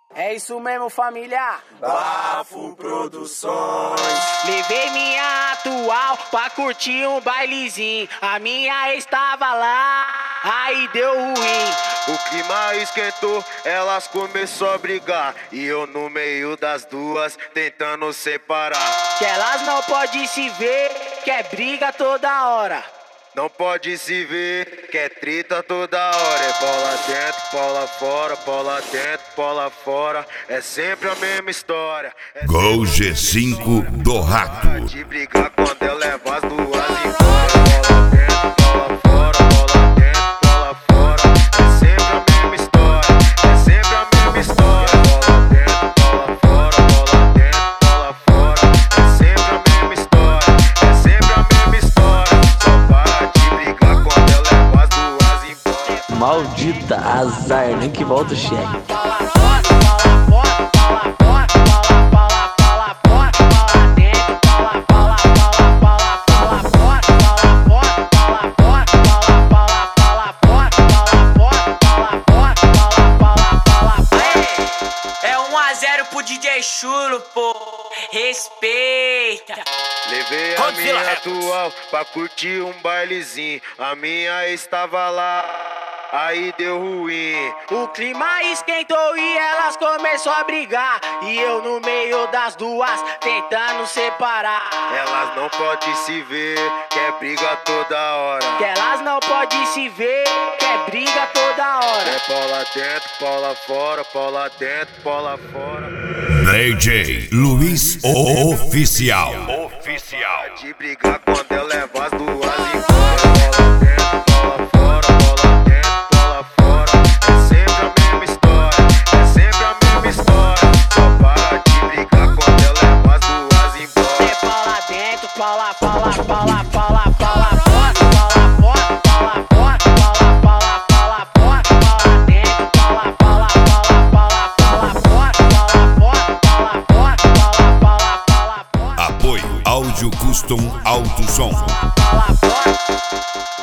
É isso mesmo, família. Bafo Produções. Levei minha atual pra curtir um bailezinho. A minha estava lá, aí deu ruim. O clima esquentou, elas começou a brigar. E eu no meio das duas, tentando separar. Que elas não podem se ver, que é briga toda hora. Não pode se ver, que é treta toda hora. É bola dentro, bola fora, bola dentro, bola fora. É sempre a mesma história. Gol G5 do Rato. De brigar quando eu levo as duas embora. Bola dentro, bola fora, bola dentro, bola fora. É sempre a mesma história, é sempre a mesma história. Bola dentro, bola fora, bola dentro, bola fora. É sempre a mesma história, é sempre a mesma história. Só para de brigar quando eu levo as duas embora. Maldita azar, nem que volta o cheque. É 1-0 pro DJ Chulo, pô. Respeita. Levei a Godzilla minha Records. atual pra curtir um bailezinho. A minha estava lá, aí deu ruim. O clima esquentou e elas começou a brigar. E eu no meio das duas, tentando separar. Elas não podem se ver, que é briga toda hora. Que elas não podem se ver, que é briga toda hora. É bola dentro, bola fora, bola dentro, bola fora. DJ Luiz Oficial. De brigar quando eu levo as duas embora. Bola dentro, bola fora, bola dentro, bola fora. É sempre a mesma história, é sempre a mesma história. Só para de brigar quando eu levo as duas embora. É bola dentro, bola, bola, bola, bola, bola fora, bola fora, bola fora, bola, bola, bola fora, bola dentro, bola, bola, bola, bola, bola fora, bola fora, bola fora, bola, bola, bola fora. Apoio Áudio Custom Alto Som. Bola fora.